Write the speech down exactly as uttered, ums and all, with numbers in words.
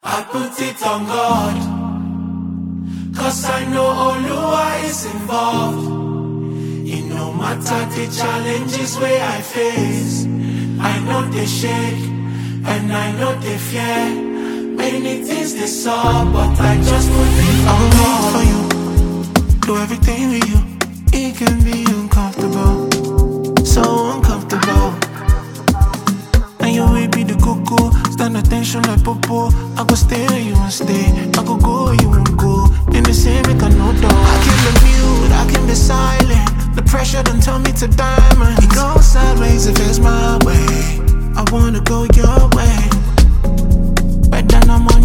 I put it on God, cause I know Oluwa is involved. It no matter the challenges where I face, I know they shake, and I know they fear. Many things they saw, but I just put it on God. I will wait for you, do everything with you. It can be uncomfortable, so uncomfortable. And you will be the cuckoo, stand attention like popo. I go stay where you won't stay, I go go where you won't go. In the same make I know though. I can be mute, I can be silent. The pressure don't tell me to diamond. It goes sideways if it's my way. I wanna go your way, but then I'm